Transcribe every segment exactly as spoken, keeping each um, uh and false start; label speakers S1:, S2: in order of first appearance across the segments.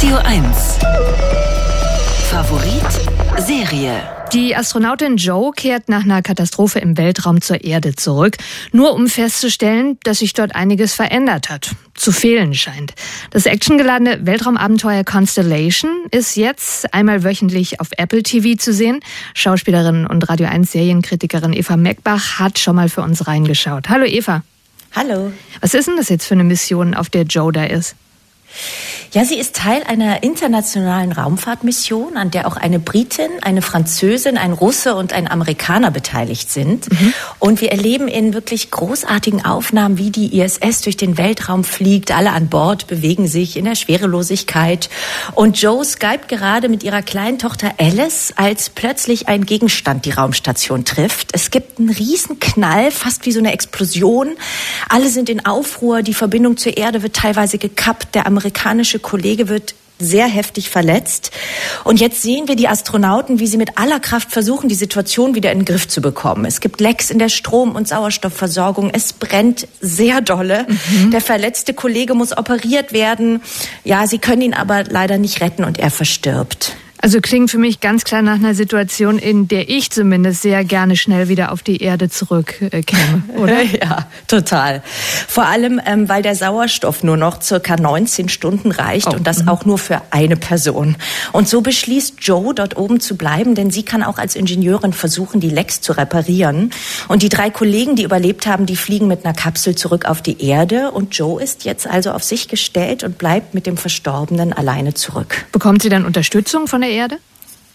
S1: Radio eins. Favorit Serie.
S2: Die Astronautin Jo kehrt nach einer Katastrophe im Weltraum zur Erde zurück, nur um festzustellen, dass sich dort einiges verändert hat, zu fehlen scheint. Das actiongeladene Weltraumabenteuer Constellation ist jetzt einmal wöchentlich auf Apple T V zu sehen. Schauspielerin und Radio eins Serienkritikerin Eva Meckbach hat schon mal für uns reingeschaut. Hallo Eva.
S3: Hallo.
S2: Was ist denn das jetzt für eine Mission, auf der Jo da ist?
S3: Ja, sie ist Teil einer internationalen Raumfahrtmission, an der auch eine Britin, eine Französin, ein Russe und ein Amerikaner beteiligt sind. Mhm. Und wir erleben in wirklich großartigen Aufnahmen, wie die I S S durch den Weltraum fliegt. Alle an Bord bewegen sich in der Schwerelosigkeit. Und Jo skypt gerade mit ihrer kleinen Tochter Alice, als plötzlich ein Gegenstand die Raumstation trifft. Es gibt einen riesen Knall, fast wie so eine Explosion. Alle sind in Aufruhr, die Verbindung zur Erde wird teilweise gekappt. Der amerikanische Kollege wird sehr heftig verletzt. Und jetzt sehen wir die Astronauten, wie sie mit aller Kraft versuchen, die Situation wieder in den Griff zu bekommen. Es gibt Lecks in der Strom- und Sauerstoffversorgung. Es brennt sehr dolle. Mhm. Der verletzte Kollege muss operiert werden. Ja, sie können ihn aber leider nicht retten und er verstirbt.
S2: Also klingt für mich ganz klar nach einer Situation, in der ich zumindest sehr gerne schnell wieder auf die Erde zurückkäme, oder?
S3: Ja, total. Vor allem, ähm, weil der Sauerstoff nur noch circa neunzehn Stunden reicht oh. und das auch nur für eine Person. Und so beschließt Jo, dort oben zu bleiben, denn sie kann auch als Ingenieurin versuchen, die Lecks zu reparieren. Und die drei Kollegen, die überlebt haben, die fliegen mit einer Kapsel zurück auf die Erde. Und Jo ist jetzt also auf sich gestellt und bleibt mit dem Verstorbenen alleine zurück.
S2: Bekommt sie dann Unterstützung von der Erde?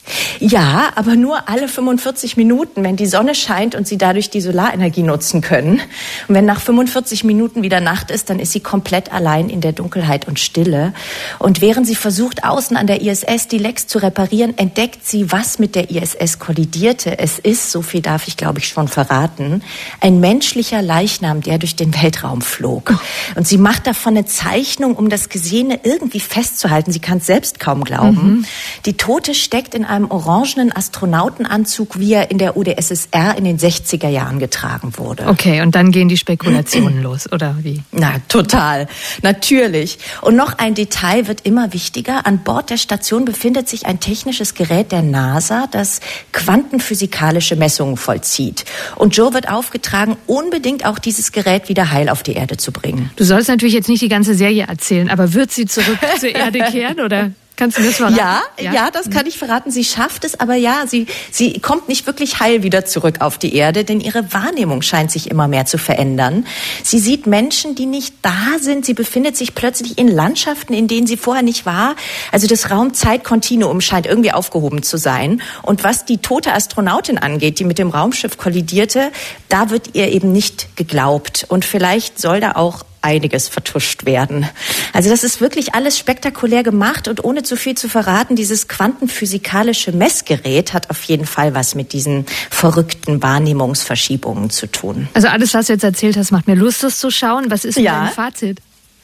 S3: Ja, aber nur alle fünfundvierzig Minuten, wenn die Sonne scheint und sie dadurch die Solarenergie nutzen können. Und wenn nach fünfundvierzig Minuten wieder Nacht ist, dann ist sie komplett allein in der Dunkelheit und Stille. Und während sie versucht, außen an der I S S die Lecks zu reparieren, entdeckt sie, was mit der I S S kollidierte. Es ist, so viel darf ich glaube ich schon verraten, ein menschlicher Leichnam, der durch den Weltraum flog. Und sie macht davon eine Zeichnung, um das Gesehene irgendwie festzuhalten. Sie kann es selbst kaum glauben. Mhm. Die Tote steckt in einem orangenen Astronautenanzug, wie er in der U d S S R in den sechziger Jahren getragen wurde.
S2: Okay, und dann gehen die Spekulationen los, oder wie?
S3: Na, total. Natürlich. Und noch ein Detail wird immer wichtiger. An Bord der Station befindet sich ein technisches Gerät der NASA, das quantenphysikalische Messungen vollzieht. Und Jo wird aufgetragen, unbedingt auch dieses Gerät wieder heil auf die Erde zu bringen.
S2: Du sollst natürlich jetzt nicht die ganze Serie erzählen, aber wird sie zurück zur Erde kehren, oder? Kannst du das verraten?
S3: Ja, ja, ja, das kann ich verraten. Sie schafft es, aber ja, sie, sie kommt nicht wirklich heil wieder zurück auf die Erde, denn ihre Wahrnehmung scheint sich immer mehr zu verändern. Sie sieht Menschen, die nicht da sind. Sie befindet sich plötzlich in Landschaften, in denen sie vorher nicht war. Also das Raum-Zeit-Kontinuum scheint irgendwie aufgehoben zu sein. Und was die tote Astronautin angeht, die mit dem Raumschiff kollidierte, da wird ihr eben nicht geglaubt. Und vielleicht soll da auch einiges vertuscht werden. Also das ist wirklich alles spektakulär gemacht und ohne zu viel zu verraten, dieses quantenphysikalische Messgerät hat auf jeden Fall was mit diesen verrückten Wahrnehmungsverschiebungen zu tun.
S2: Also alles, was du jetzt erzählt hast, macht mir Lust, das zu schauen. Was ist denn
S3: ja.
S2: dein Fazit?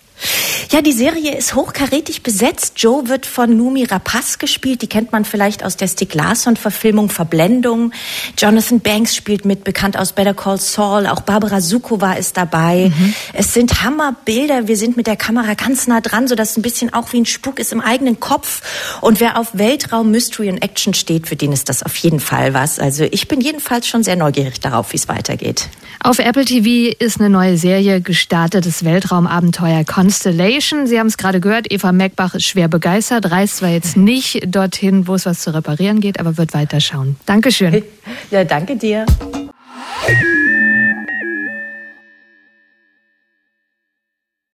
S3: Ja, die Serie ist hochkarätig besetzt. Jo wird von Noomi Rapace gespielt. Die kennt man vielleicht aus der Stieg Larsson-Verfilmung Verblendung. Jonathan Banks spielt mit, bekannt aus Better Call Saul. Auch Barbara Sukowa ist dabei. Mhm. Es sind Hammerbilder. Wir sind mit der Kamera ganz nah dran, sodass es ein bisschen auch wie ein Spuk ist im eigenen Kopf. Und wer auf Weltraum, Mystery und Action steht, für den ist das auf jeden Fall was. Also ich bin jedenfalls schon sehr neugierig darauf, wie es weitergeht.
S2: Auf Apple T V ist eine neue Serie gestartet, das Weltraumabenteuer Constellation. Sie haben es gerade gehört, Eva Meckbach ist schwer begeistert, reist zwar jetzt nicht dorthin, wo es was zu reparieren geht, aber wird weiterschauen. Dankeschön.
S3: Ja, danke dir.